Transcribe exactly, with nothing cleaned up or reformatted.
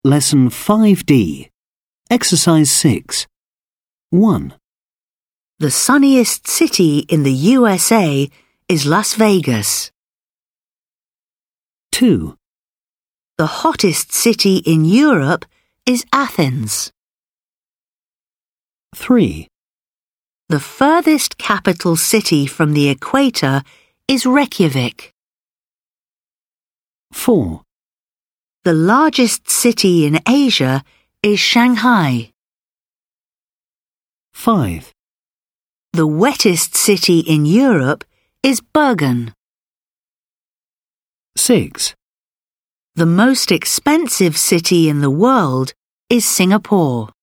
Lesson five D. Exercise six. one. The sunniest city in the U S A is Las Vegas. two. The hottest city in Europe is Athens. three. The furthest capital city from the equator is Reykjavik. four. The largest city in Asia is Shanghai. five. The wettest city in Europe is Bergen. six. The most expensive city in the world is Singapore.